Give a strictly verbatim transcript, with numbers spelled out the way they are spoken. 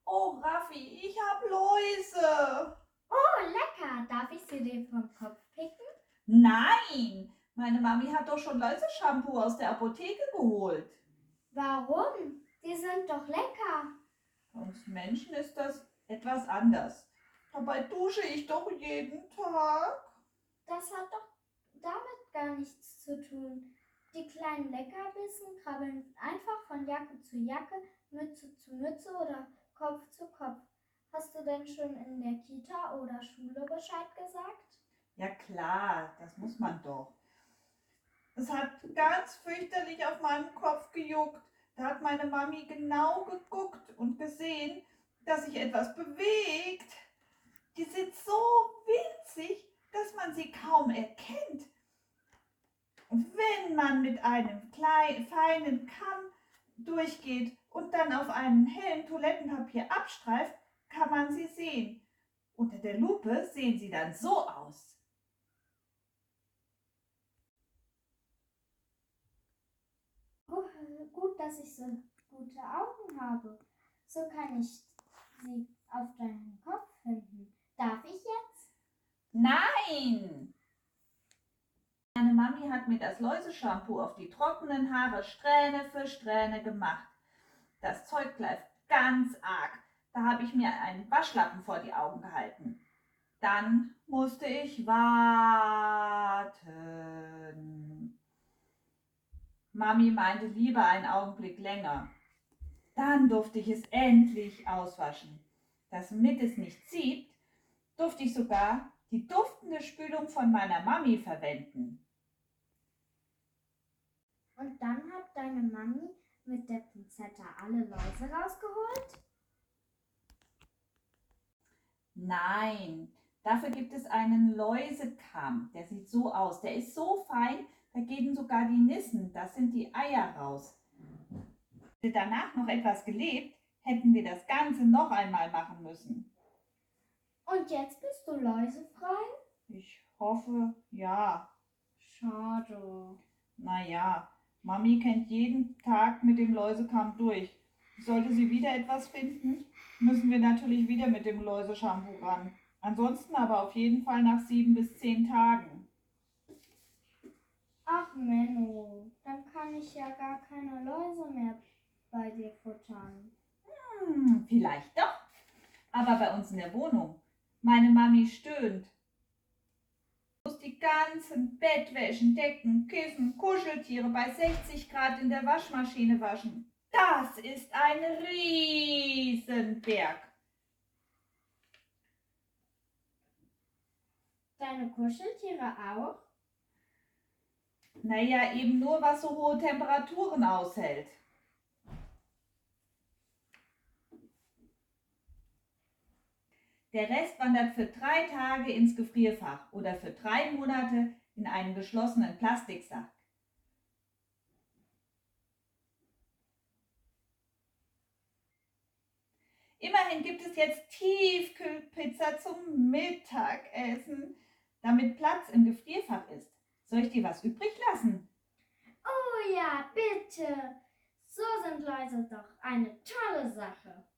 Oh, Raffi, ich hab Läuse. Oh, lecker. Darf ich sie dir vom Kopf picken? Nein, meine Mami hat doch schon Läuse-Shampoo aus der Apotheke geholt. Warum? Die sind doch lecker. Bei uns Menschen ist das etwas anders. Dabei dusche ich doch jeden Tag. Das hat doch damit gar nichts zu tun. Die kleinen Leckerbissen krabbeln einfach von Jacke zu Jacke, Mütze zu Mütze oder Kopf zu Kopf. Hast du denn schon in der Kita oder Schule Bescheid gesagt? Ja klar, das muss man doch. Es hat ganz fürchterlich auf meinem Kopf gejuckt. Da hat meine Mami genau geguckt und gesehen, dass sich etwas bewegt. Die sind so winzig, dass man sie kaum erkennt. Und wenn man mit einem kleinen, feinen Kamm durchgeht und dann auf einem hellen Toilettenpapier abstreift, kann man sie sehen. Unter der Lupe sehen sie dann so aus. Gut, dass ich so gute Augen habe. So kann ich sie auf deinen Kopf finden. Darf ich jetzt? Nein! Meine Mami hat mir das Läuse-Shampoo auf die trockenen Haare Strähne für Strähne gemacht. Das Zeug greift ganz arg. Da habe ich mir einen Waschlappen vor die Augen gehalten. Dann musste ich warten. Mami meinte lieber einen Augenblick länger. Dann durfte ich es endlich auswaschen. Damit es nicht zieht, durfte ich sogar die duftende Spülung von meiner Mami verwenden. Und dann hat deine Mami mit der Pinzette alle Läuse rausgeholt? Nein, dafür gibt es einen Läusekamm. Der sieht so aus. Der ist so fein, da gehen sogar die Nissen, das sind die Eier raus. Hätte danach noch etwas gelebt, hätten wir das Ganze noch einmal machen müssen. Und jetzt bist du läusefrei? Ich hoffe, ja. Schade. Naja, Mami kennt jeden Tag mit dem Läusekamm durch. Sollte sie wieder etwas finden, müssen wir natürlich wieder mit dem Läuse-Shampoo ran. Ansonsten aber auf jeden Fall nach sieben bis zehn Tagen. Ach Menno, dann kann ich ja gar keine Läuse mehr bei dir futtern. Hm, vielleicht doch. Aber bei uns in der Wohnung. Meine Mami stöhnt. Du musst die ganzen Bettwäschen, Decken, Kissen, Kuscheltiere bei sechzig Grad in der Waschmaschine waschen. Das ist ein Riesenberg. Deine Kuscheltiere auch? Naja, eben nur, was so hohe Temperaturen aushält. Der Rest wandert für drei Tage ins Gefrierfach oder für drei Monate in einen geschlossenen Plastiksack. Immerhin gibt es jetzt Tiefkühlpizza zum Mittagessen, damit Platz im Gefrierfach ist. Soll ich dir was übrig lassen? Oh ja, bitte. So sind Läuse doch eine tolle Sache.